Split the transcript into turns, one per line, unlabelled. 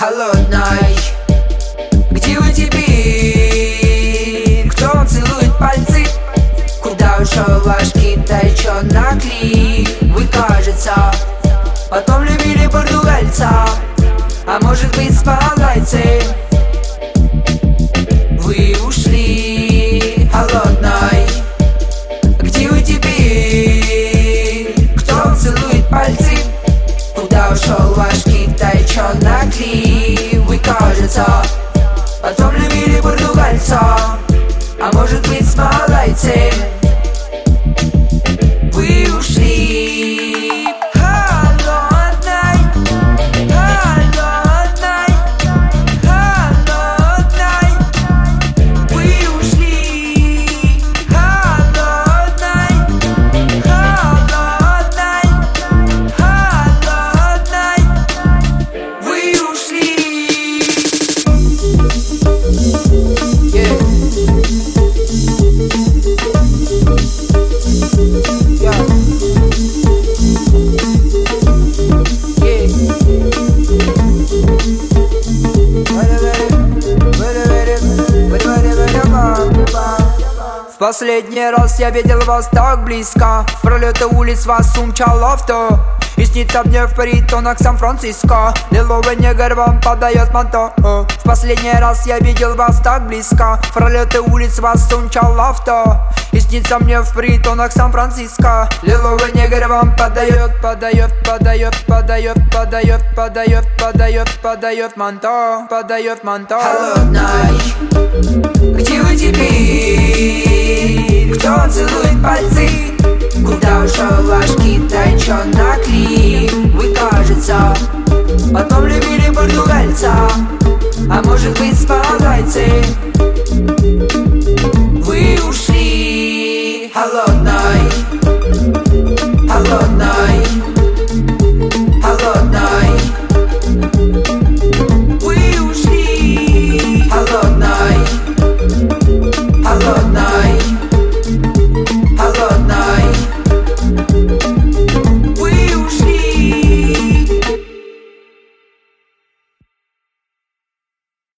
холодной. Где вы теперь? Кто вам целует пальцы? Куда ушел ваш Китай, чё наклеил? Вы, кажется, потом любили португальца, а может быть малайцы. Вы ушли холодной. Где вы теперь? Кто вам целует пальцы? Куда ушел ваш Китай, чё наклеил? Вы, кажется, потом любили португальца, а может быть малайцы. Вы ушли холодной, холодной, холодной. Вы ушли холодной, холодной, холодной. Вы ушли. В последний раз я видел вас так близко. В пролеты улиц вас умчал авто. И снится мне в притонах Сан-Франциско. Лиловый негр вам подает манто. В последний раз я видел вас так близко. В пролеты улиц вас умчал авто. И снится мне в притонах Сан-Франциско. Лиловый негр вам подает, подает, подает, подает, подает, подает, подает, подает манто, подает манто. Холодной. Где вы теперь? Кто целует пальцы? Куда ушел ваш Китай, чё наклеил? Вы, кажется, потом любили португальца, а может быть малайцы.